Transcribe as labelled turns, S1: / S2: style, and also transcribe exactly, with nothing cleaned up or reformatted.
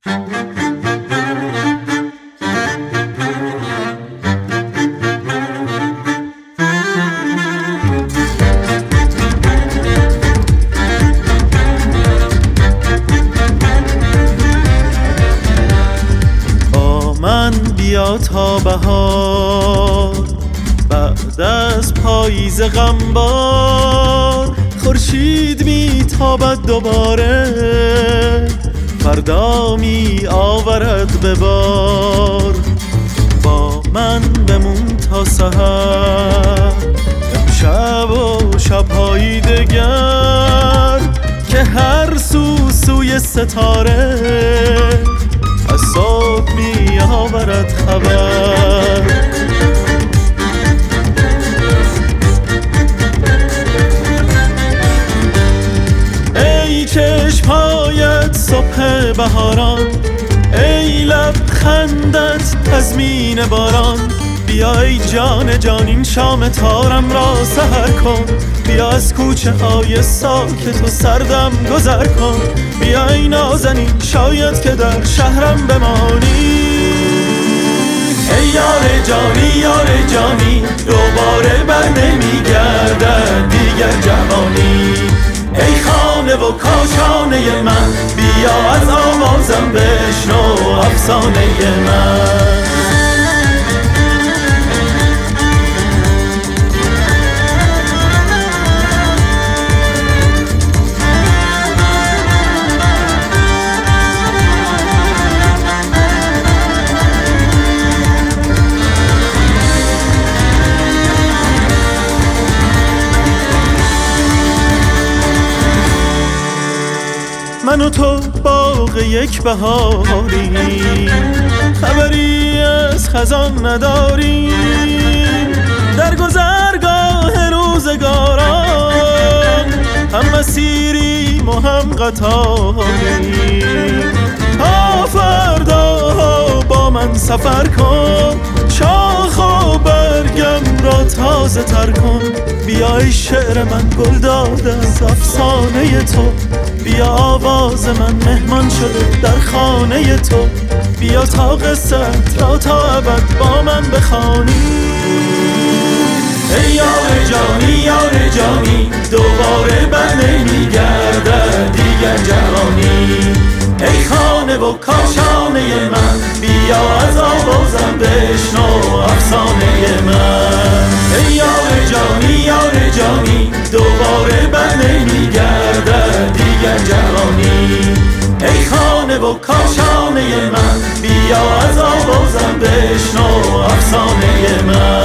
S1: با من بیا تا بهار، بعد از پاییز غمبار خورشید میتابد دوباره، فردا می آورد به بار. با من بمون تا سحر، امشب و شب‌های دگر، که هر سو سوی ستاره از صبح می آورد خبر. ای چشم‌هایت صبح بهاران، ای لبخندت تضمین باران، بیا ای جان جان این شام تارم را سحر کن، بیا از کوچه های ساکت و سردم گذر کن، بیا ای نازنین شاید که در شهرم بمانی. ای یار جانی یار جانی، دوباره بر نمیگردد دیگر جوانی. ای خانه و کاشانه من، بیا از آوازم بشنو افسانه من. من و تو باغ یک بهاریم، خبری از خزان نداریم، در گذرگاه روزگاران هم مسیریم و هم قطاریم. تا فردا با من سفر کن، شاخ و برگم را تازه تر کن، بیا ای شعر من گل داده از افسانه تو، بیا آواز من مهمان شده در خانه تو، بیا تا قصت را تا ابد با من بخوانی. ای یار جانی یار جانی، دوباره بر نمیگردد دیگر جوانی. ای خانه و کاشانه من، بیا از آوازم بشنو افسانه من. ای یار جانی یار جانی، دوباره بر نمیگردد دیگر جوانی. ای خانه و کاشانه من، بیا از آوازم بشنو افسانه من.